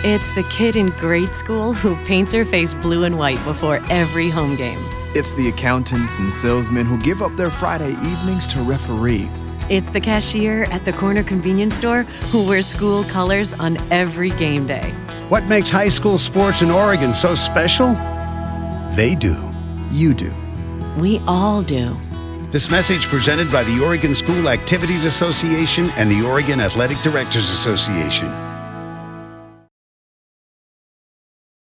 It's the kid in grade school who paints her face blue and white before every home game. It's the accountants and salesmen who give up their Friday evenings to referee. It's the cashier at the corner convenience store who wears school colors on every game day. What makes high school sports in Oregon so special? They do. You do. We all do. This message presented by the Oregon School Activities Association and the Oregon Athletic Directors Association.